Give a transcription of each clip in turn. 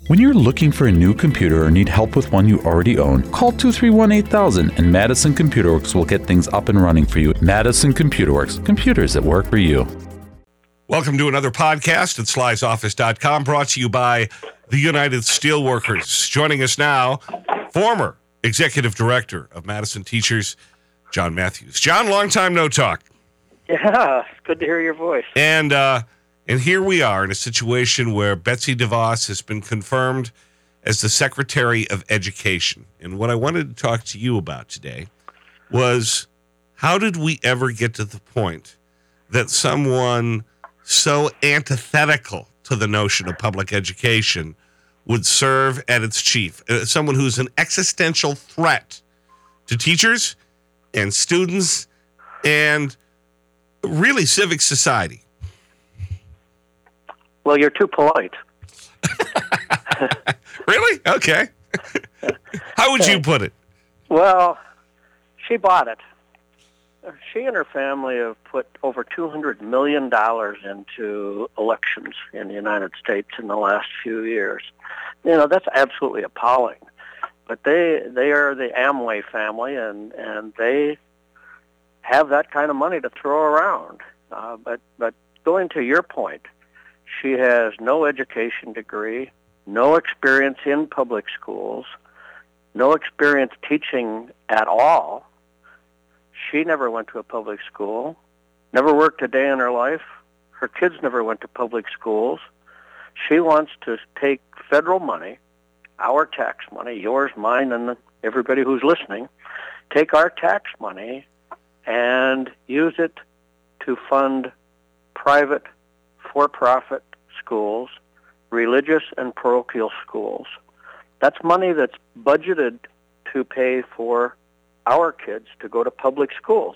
When you're looking for a new computer or need help with one you already own, call 231-8000 and Madison Computer Works will get things up and running for you. Madison Computer Works, computers that work for you. Welcome to another podcast at slysoffice.com, brought to you by the United Steelworkers. Joining us now, former Executive Director of Madison Teachers, John Matthews. John, long time no talk. Yeah, it's good to hear your voice. And here we are in a situation where Betsy DeVos has been confirmed as the Secretary of Education. And what I wanted to talk to you about today was, how did we ever get to the point that someone so antithetical to the notion of public education would serve at its chief? Someone who's an existential threat to teachers and students and really civic society. Well, you're too polite. Really? Okay. How would you put it? Well, she bought it. She and her family have put over $200 million into elections in the United States in the last few years. You know, that's absolutely appalling. But they are the Amway family, and they have that kind of money to throw around. But going to your point, she has no education degree, no experience in public schools, no experience teaching at all. She never went to a public school, never worked a day in her life. Her kids never went to public schools. She wants to take federal money, our tax money, yours, mine, and everybody who's listening, take our tax money and use it to fund private, for-profit schools, religious and parochial schools. That's money that's budgeted to pay for our kids to go to public schools.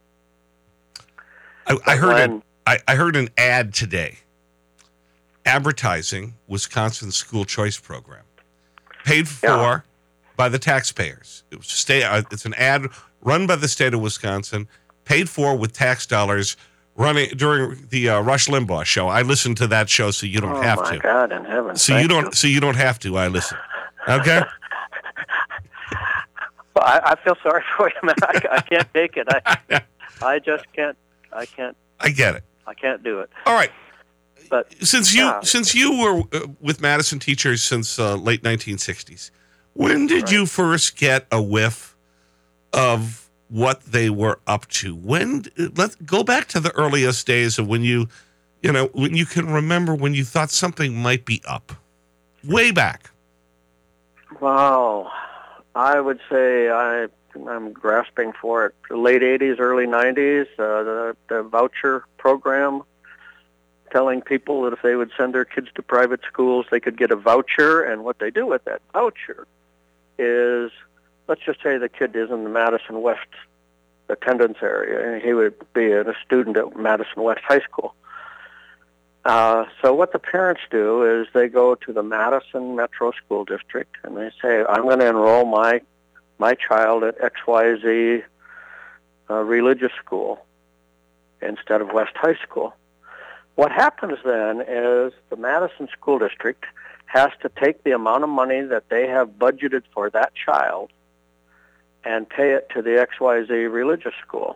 I heard an ad today advertising Wisconsin's school choice program, paid for by the taxpayers. It's an ad run by the state of Wisconsin, paid for with tax dollars, running during the Rush Limbaugh show. I listened to that show, so you don't have to. Oh my God in heaven! So you don't have to. I listen. Okay. Well, I feel sorry for you, man. I can't take it. I just can't. I can't. I get it. I can't do it. All right. But since you were with Madison Teachers since late 1960s, when did you first get a whiff of what they were up to? Let's go back to the earliest days of when you can remember when you thought something might be up. Way back. Wow. I would say I'm grasping for it. Late 80s, early 90s, the voucher program, telling people that if they would send their kids to private schools, they could get a voucher. And what they do with that voucher is, let's just say the kid is in the Madison West attendance area, and he would be a student at Madison West High School. So what the parents do is they go to the Madison Metro School District and they say, I'm going to enroll my child at XYZ religious school instead of West High School. What happens then is the Madison School District has to take the amount of money that they have budgeted for that child and pay it to the XYZ religious school.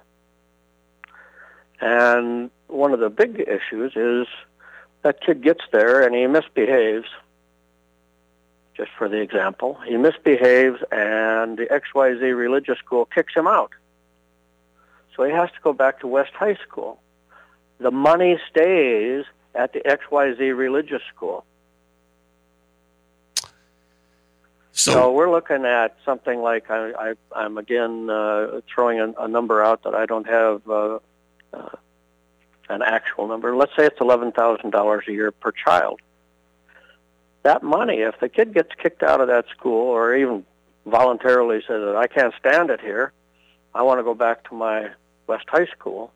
And one of the big issues is that kid gets there and he misbehaves. Just for the example, he misbehaves and the XYZ religious school kicks him out. So he has to go back to West High School. The money stays at the XYZ religious school. So we're looking at something like, I'm again throwing a number out that I don't have an actual number. Let's say it's $11,000 a year per child. That money, if the kid gets kicked out of that school or even voluntarily says that I can't stand it here, I want to go back to my West High School,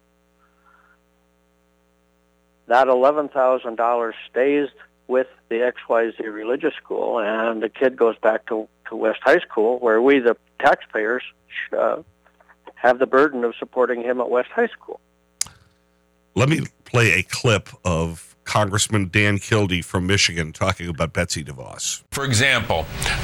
that $11,000 stays with the XYZ religious school, and the kid goes back to West High School, where we, the taxpayers, have the burden of supporting him at West High School. Let me play a clip of Congressman Dan Kildee from Michigan talking about Betsy DeVos. For example,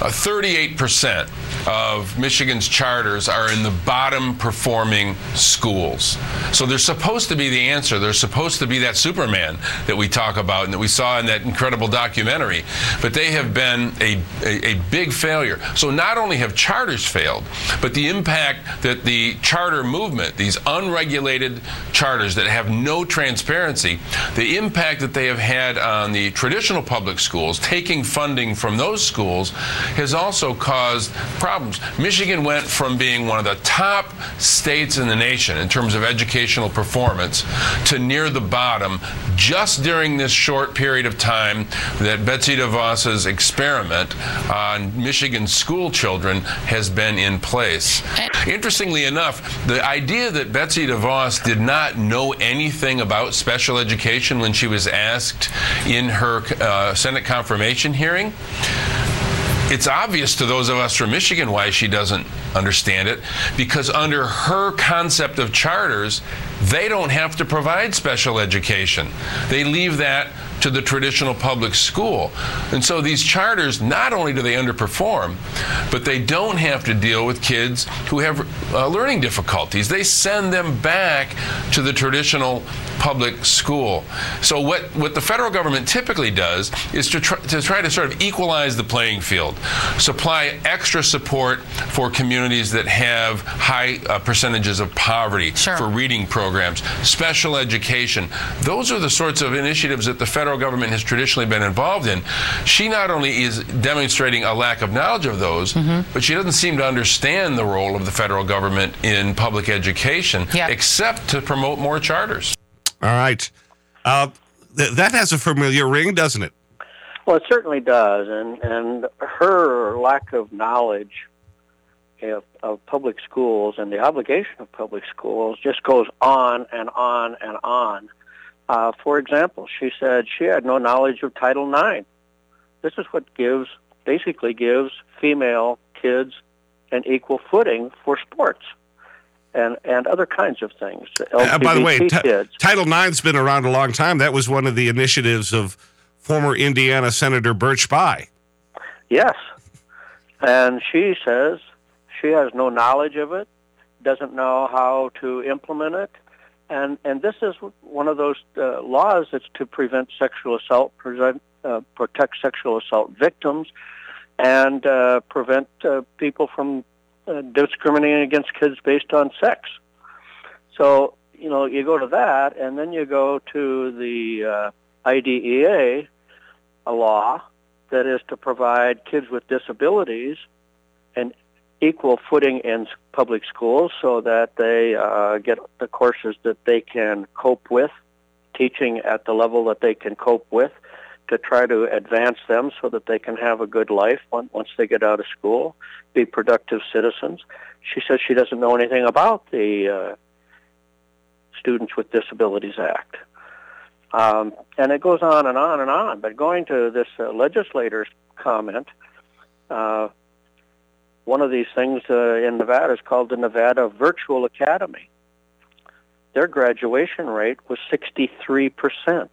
38% of Michigan's charters are in the bottom performing schools. So they're supposed to be the answer. They're supposed to be that Superman that we talk about and that we saw in that incredible documentary. But they have been a big failure. So not only have charters failed, but the impact that the charter movement, these unregulated charters that have no transparency, the impact that they have had on the traditional public schools, taking funding from those schools, has also caused problems. Michigan went from being one of the top states in the nation in terms of educational performance to near the bottom just during this short period of time that Betsy DeVos's experiment on Michigan school children has been in place. Interestingly enough, the idea that Betsy DeVos did not know anything about special education when she was asked in her Senate confirmation hearing, it's obvious to those of us from Michigan why she doesn't understand it, because under her concept of charters, they don't have to provide special education. They leave that to the traditional public school. And so these charters, not only do they underperform, but they don't have to deal with kids who have learning difficulties. They send them back to the traditional public school. So what the federal government typically does is to try to sort of equalize the playing field, supply extra support for communities that have high percentages of poverty, for reading programs, special education. Those are the sorts of initiatives that the federal government has traditionally been involved in. She not only is demonstrating a lack of knowledge of those, but she doesn't seem to understand the role of the federal government in public education, except to promote more charters. All right. That has a familiar ring, doesn't it? Well, it certainly does. And her lack of knowledge of public schools and the obligation of public schools just goes on and on and on. For example, she said she had no knowledge of Title IX. This is what basically gives female kids an equal footing for sports and other kinds of things. By the way, kids. Title IX's been around a long time. That was one of the initiatives of former Indiana Senator Bert Spy. Yes. And she says she has no knowledge of it, doesn't know how to implement it. And this is one of those laws that's to prevent sexual assault, protect sexual assault victims, and prevent people from discriminating against kids based on sex. So, you go to that, and then you go to the IDEA, a law that is to provide kids with disabilities an equal footing in public schools so that they get the courses that they can cope with, teaching at the level that they can cope with, to try to advance them so that they can have a good life once they get out of school, be productive citizens. She says she doesn't know anything about the Students with Disabilities Act. And it goes on and on and on. But going to this legislator's comment, one of these things in Nevada is called the Nevada Virtual Academy. Their graduation rate was 63%.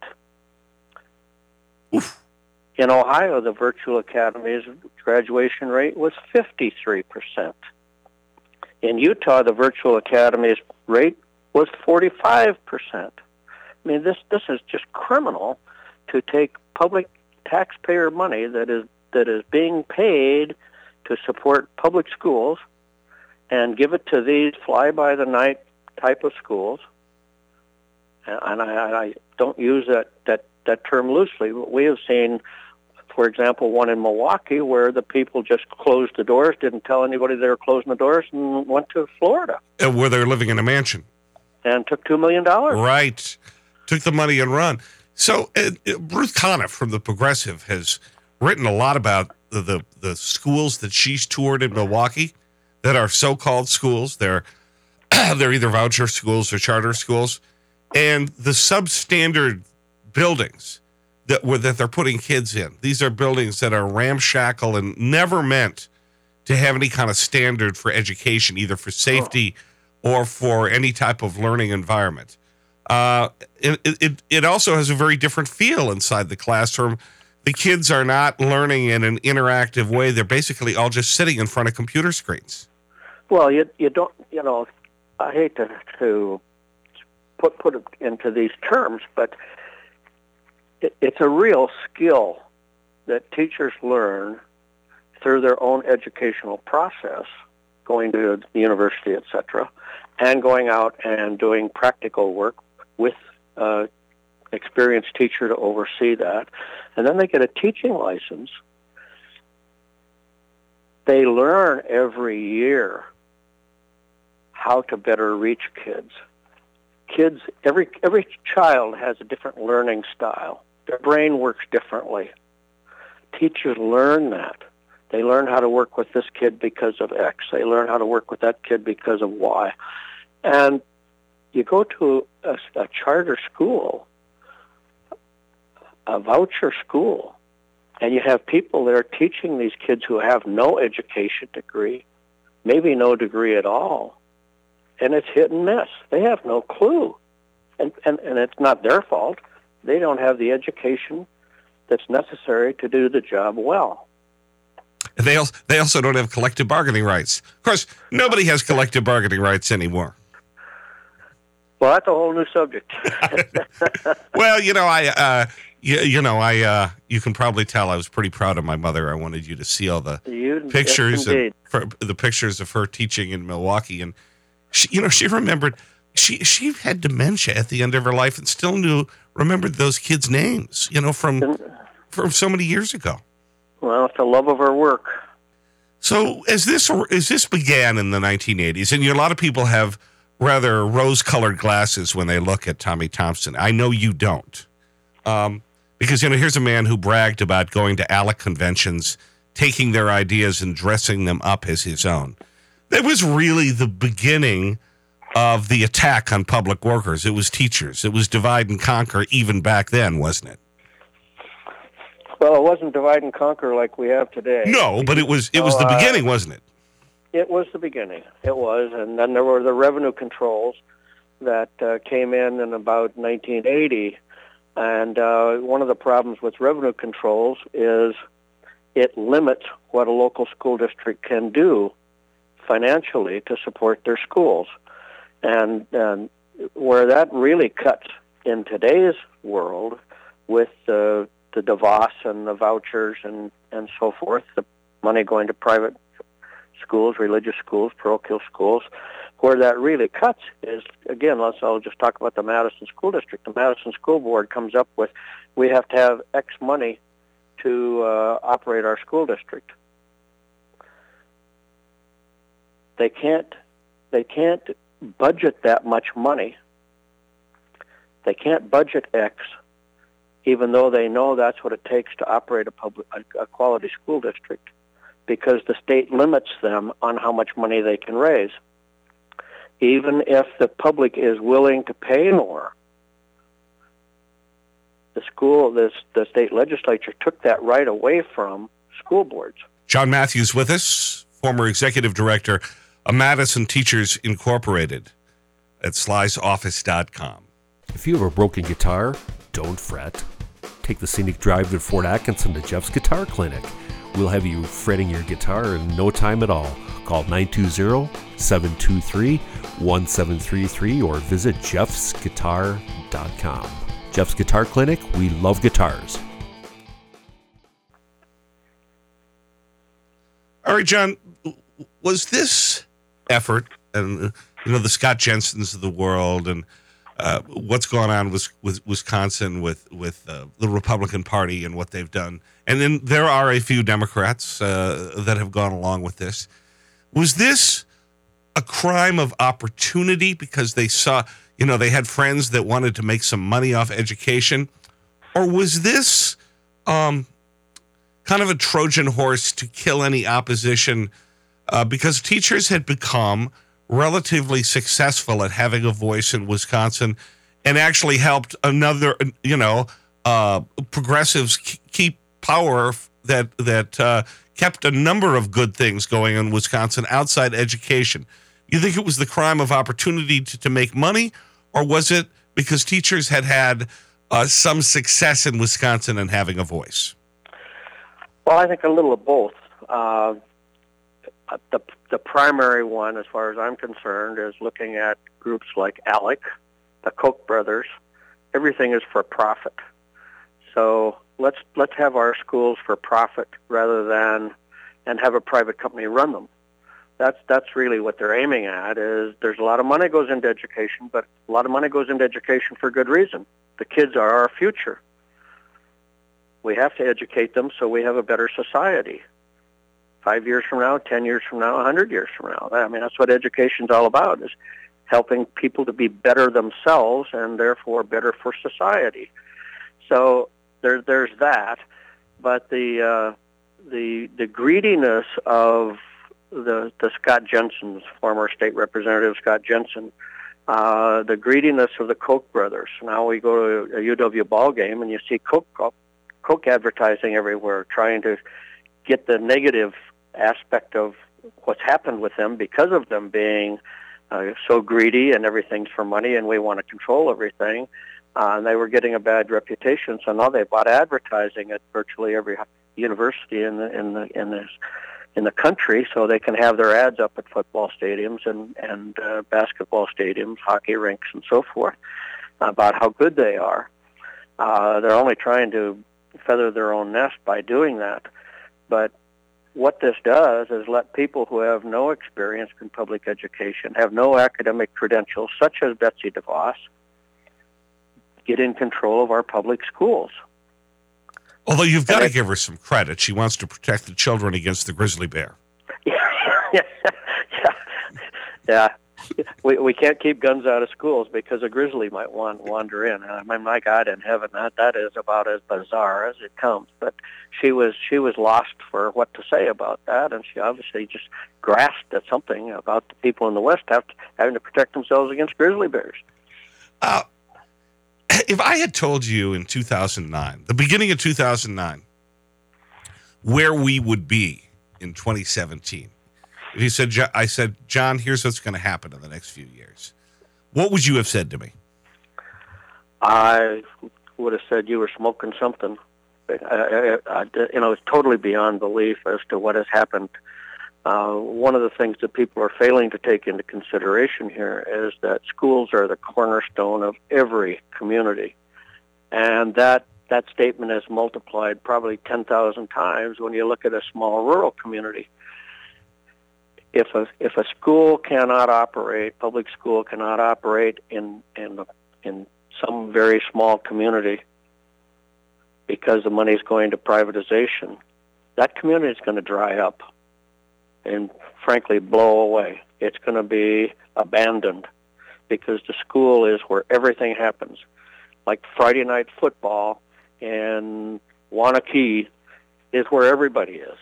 Oof. In Ohio, the Virtual Academy's graduation rate was 53%. In Utah, the Virtual Academy's rate was 45%. I mean, this is just criminal to take public taxpayer money that is being paid to support public schools and give it to these fly-by-the-night type of schools. And I don't use that term loosely. We have seen, for example, one in Milwaukee where the people just closed the doors, didn't tell anybody they were closing the doors, and went to Florida. Where they're living in a mansion. And took $2 million. Right. Took the money and run. So Ruth Conniff from The Progressive has written a lot about the schools that she's toured in Milwaukee that are so-called schools. They're either voucher schools or charter schools. And the substandard buildings that they're putting kids in. These are buildings that are ramshackle and never meant to have any kind of standard for education, either for safety or for any type of learning environment. It also has a very different feel inside the classroom. The kids are not learning in an interactive way. They're basically all just sitting in front of computer screens. Well, you don't, I hate to put it into these terms, but it's a real skill that teachers learn through their own educational process, going to the university, etc., and going out and doing practical work with experienced teacher to oversee that. And then they get a teaching license. They learn every year how to better reach kids. Every child has a different learning style. Their brain works differently. Teachers learn that. They learn how to work with this kid because of X. They learn how to work with that kid because of Y. And you go to a charter school, a voucher school, and you have people that are teaching these kids who have no education degree, maybe no degree at all, and it's hit and miss. They have no clue. And it's not their fault. They don't have the education that's necessary to do the job well. They also don't have collective bargaining rights. Of course, nobody has collective bargaining rights anymore. Well, that's a whole new subject. Well, you can probably tell I was pretty proud of my mother. I wanted you to see all the pictures, yes, the pictures of her teaching in Milwaukee, and she remembered. She had dementia at the end of her life and still remembered those kids' names. From so many years ago. Well, it's the love of her work. So as this began in the 1980s, and a lot of people have rather rose-colored glasses when they look at Tommy Thompson. I know you don't. Because, here's a man who bragged about going to ALEC conventions, taking their ideas and dressing them up as his own. That was really the beginning of the attack on public workers. It was teachers. It was divide and conquer even back then, wasn't it? Well, it wasn't divide and conquer like we have today. No, but it was the beginning, wasn't it? It was the beginning. It was, and then there were the revenue controls that came in about 1980. And one of the problems with revenue controls is it limits what a local school district can do financially to support their schools. And where that really cuts in today's world with the DeVos and the vouchers and so forth, the money going to private schools, religious schools, parochial schools, where that really cuts is, again, I'll just talk about the Madison School District. The Madison School Board comes up with, we have to have X money to operate our school district. They can't budget that much money. They can't budget X, even though they know that's what it takes to operate a quality school district, because the state limits them on how much money they can raise. Even if the public is willing to pay more, the state legislature took that right away from school boards. John Matthews with us, former executive director of Madison Teachers Incorporated at slysoffice.com. If you have a broken guitar, don't fret. Take the scenic drive to Fort Atkinson to Jeff's Guitar Clinic. We'll have you fretting your guitar in no time at all. Call 920-723-1733 or visit jeffsguitar.com. Jeff's Guitar Clinic, we love guitars. All right, John, was this effort, and the Scott Jensens of the world, and what's going on with Wisconsin with the Republican Party and what they've done, and then there are a few Democrats that have gone along with this. Was this a crime of opportunity because they saw, they had friends that wanted to make some money off education, or was this kind of a Trojan horse to kill any opposition because teachers had become relatively successful at having a voice in Wisconsin and actually helped progressives keep power that kept a number of good things going in Wisconsin outside education. You think it was the crime of opportunity to make money, or was it because teachers had some success in Wisconsin and having a voice? Well, I think a little of both. The primary one, as far as I'm concerned, is looking at groups like ALEC, the Koch brothers. Everything is for profit. So let's have our schools for profit rather than and have a private company run them. That's really what they're aiming at. Is there's a lot of money goes into education, but a lot of money goes into education for good reason. The kids are our future. We have to educate them so we have a better society. 5 years from now, 10 years from now, 100 years from now. I mean, that's what education's all about, is helping people to be better themselves and therefore better for society. So there's that. But the greediness of the Scott Jensen's, former state representative Scott Jensen, the greediness of the Koch brothers. Now we go to a UW ball game and you see Coke advertising everywhere, trying to get the negative aspect of what's happened with them because of them being so greedy and everything's for money and we want to control everything. And they were getting a bad reputation, so now they bought advertising at virtually every university in the country, so they can have their ads up at football stadiums and basketball stadiums, hockey rinks, and so forth about how good they are. They're only trying to feather their own nest by doing that. But what this does is let people who have no experience in public education, have no academic credentials, such as Betsy DeVos, get in control of our public schools. Although you've got to give her some credit. She wants to protect the children against the grizzly bear. Yeah. We can't keep guns out of schools because a grizzly might wander in. I mean, my God in heaven, that is about as bizarre as it comes. But she was lost for what to say about that, and she obviously just grasped at something about the people in the West having to protect themselves against grizzly bears. If I had told you in 2009, the beginning of 2009, where we would be in 2017, if you said, I said, John, here's what's going to happen in the next few years, what would you have said to me? I would have said you were smoking something. It's totally beyond belief as to what has happened. One of the things that people are failing to take into consideration here is that schools are the cornerstone of every community. And that statement is multiplied probably 10,000 times when you look at a small rural community. If a school cannot operate, public school cannot operate in some very small community because the money is going to privatization, that community is going to dry up and frankly blow away. It's going to be abandoned because the school is where everything happens. Like Friday night football in Waunakee is where everybody is.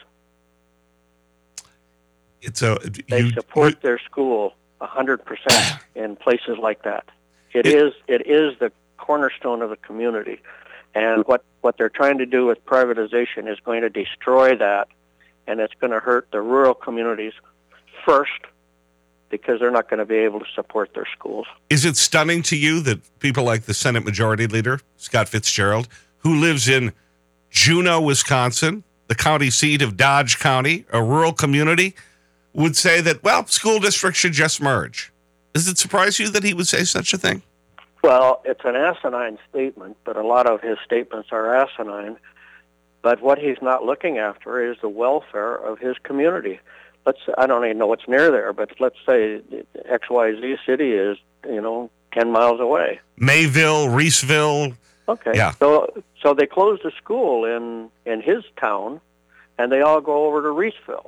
They support their school 100% in places like that. It is the cornerstone of the community. And what they're trying to do with privatization is going to destroy that, and it's going to hurt the rural communities first because they're not going to be able to support their schools. Is it stunning to you that people like the Senate Majority Leader, Scott Fitzgerald, who lives in Juneau, Wisconsin, the county seat of Dodge County, a rural community, would say that, well, school districts should just merge? Does it surprise you that he would say such a thing? Well, it's an asinine statement, but a lot of his statements are asinine. But what he's not looking after is the welfare of his community. I don't even know what's near there, but let's say XYZ city is, 10 miles away. Mayville, Reeseville. Okay. Yeah. So they closed a school in his town, and they all go over to Reeseville.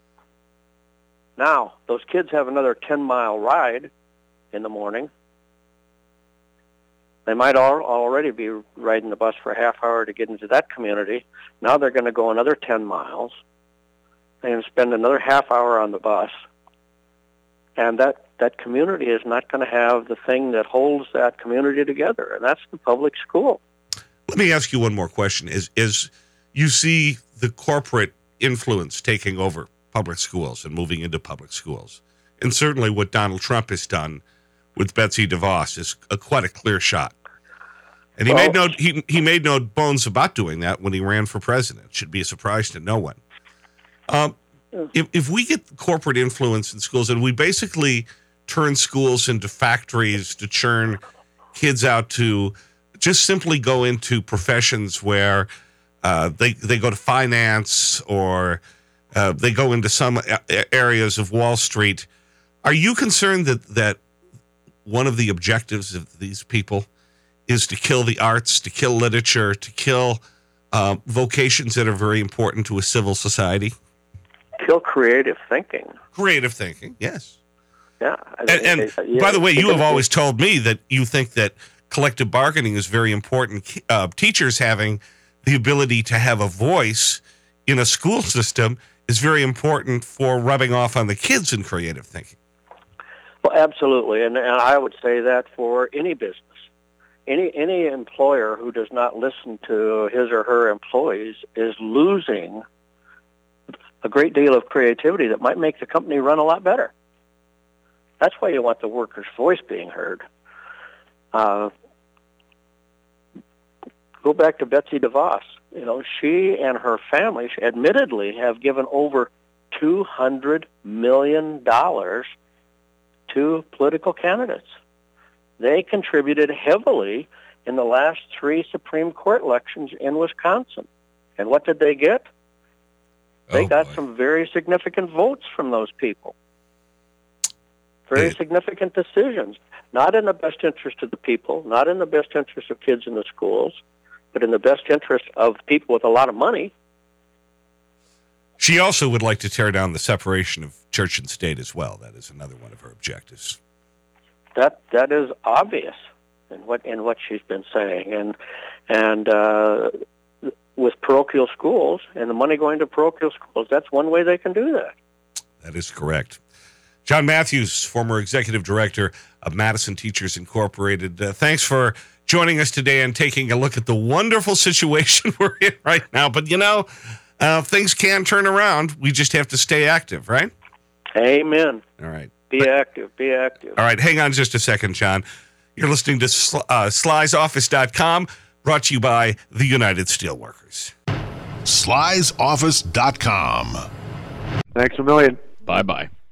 Now, those kids have another 10-mile ride in the morning. They might already be riding the bus for a half hour to get into that community. Now they're going to go another 10 miles and spend another half hour on the bus. And that community is not going to have the thing that holds that community together, and that's the public school. Let me ask you one more question. Is you see the corporate influence taking over public schools and moving into public schools, and certainly what Donald Trump has done with Betsy DeVos is quite a clear shot. And he made no bones about doing that when he ran for president. It should be a surprise to no one. If we get corporate influence in schools and we basically turn schools into factories to churn kids out to just simply go into professions where they go to finance or they go into some areas of Wall Street, are you concerned that one of the objectives of these people is to kill the arts, to kill literature, to kill vocations that are very important to a civil society? Kill creative thinking. Creative thinking, yes. Yeah. And by the way, you have always told me that you think that collective bargaining is very important. Teachers having the ability to have a voice in a school system is very important for rubbing off on the kids in creative thinking. Well, absolutely. And I would say that for any business. Any employer who does not listen to his or her employees is losing a great deal of creativity that might make the company run a lot better. That's why you want the worker's voice being heard. Go back to Betsy DeVos. She and her family admittedly have given over $200 million to political candidates. They contributed heavily in the last 3 Supreme Court elections in Wisconsin. And what did they get? They got some very significant votes from those people. Very significant decisions. Not in the best interest of the people, not in the best interest of kids in the schools, but in the best interest of people with a lot of money. She also would like to tear down the separation of church and state as well. That is another one of her objectives. That is obvious in what she's been saying, and with parochial schools and the money going to parochial schools, that's one way they can do that. That is correct. John Matthews, former executive director of Madison Teachers Incorporated. Thanks for joining us today and taking a look at the wonderful situation we're in right now. But things can turn around. We just have to stay active, right? Amen. All right. Be active. All right, hang on just a second, John. You're listening to Sly'sOffice.com, brought to you by the United Steelworkers. Sly'sOffice.com. Thanks a million. Bye-bye.